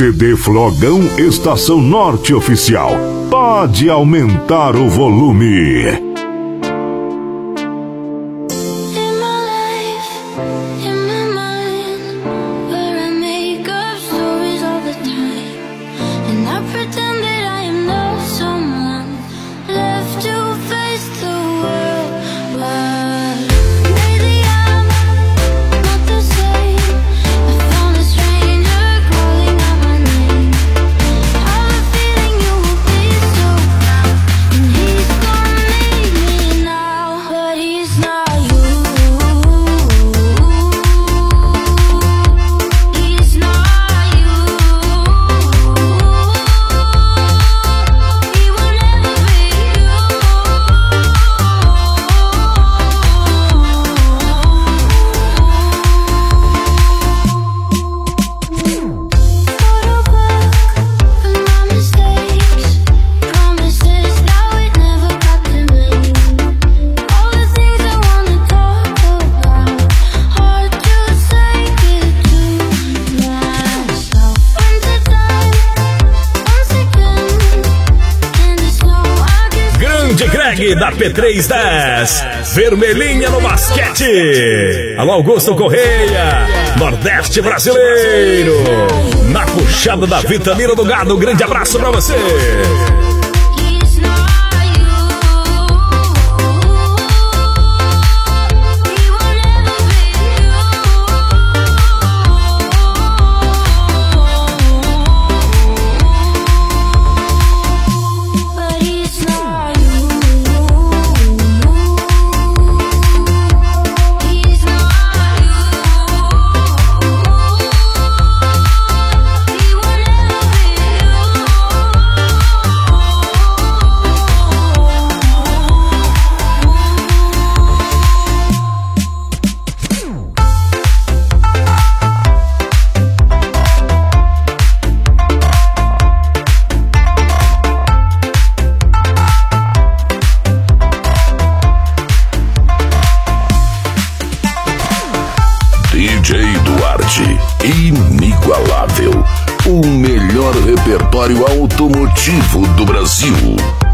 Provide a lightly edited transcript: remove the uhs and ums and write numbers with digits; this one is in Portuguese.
CD Flogão Estação Norte Oficial. Pode aumentar o volume. Da P310, vermelhinha no basquete. Alô, Augusto Correia, Nordeste brasileiro. Na puxada da vitamina do gado, grande abraço pra você. DJ Duarte, inigualável, o melhor repertório automotivo do Brasil.